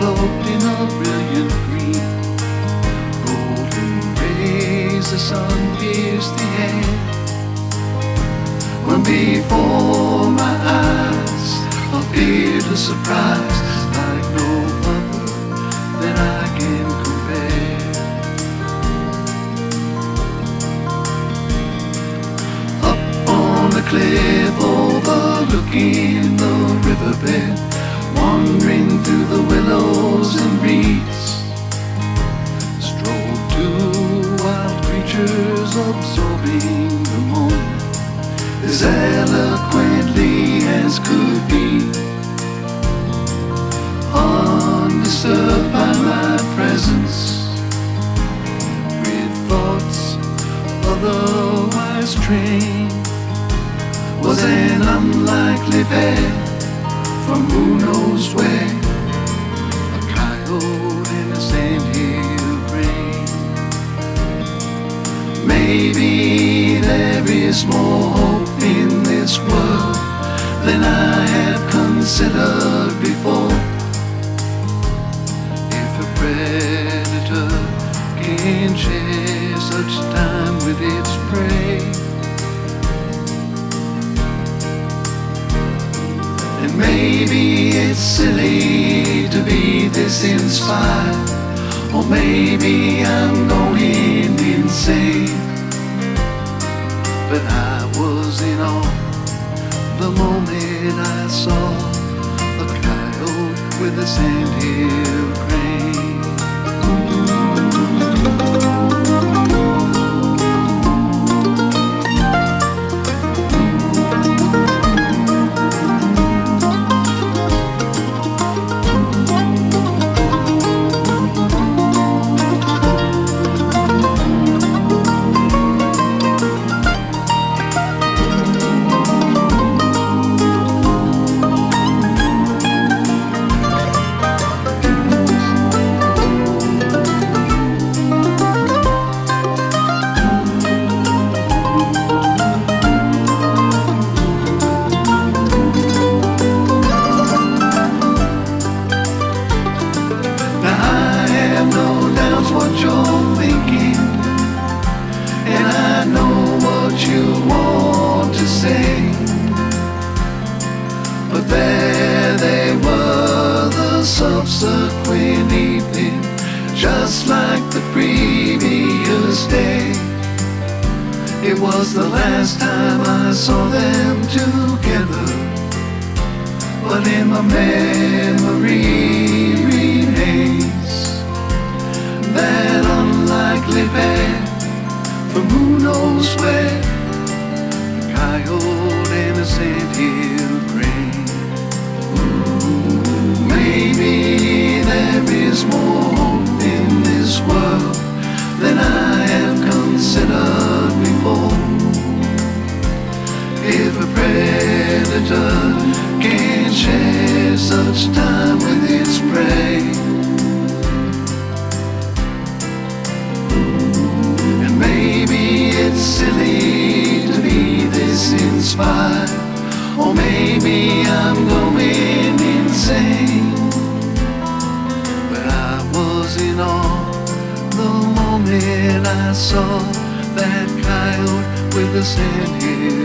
cloaked in a brilliant green. Golden rays, the sun pierced the air, when before my eyes appeared a surprise like no other that I can compare. Up on the cliff overlooking the riverbed, wandering through the willows and reeds, strolled two wild creatures absorbing the moment as eloquently as could be, undisturbed by my presence, with thoughts otherwise trained, was an unlikely pair from who knows where, a coyote in a sandhill grain. Maybe there is more hope in this world than I have considered before. If a predator can share such time with its prey, and maybe it's silly to be this inspired, or maybe I'm going insane, but I was in awe the moment I saw a coyote with a sandhill crane. What you're thinking, and I know what you want to say, but there they were the subsequent evening, just like the previous day. It was the last time I saw them together, but in my memory remains that unlikely pair from who knows where, a coyote and a sandhill crane. Maybe there is more hope in this world than I have considered before. If a predator can share such time with its prey, maybe it's silly to be this inspired, or maybe I'm going insane, but I was in awe the moment I saw that coyote with the sandhill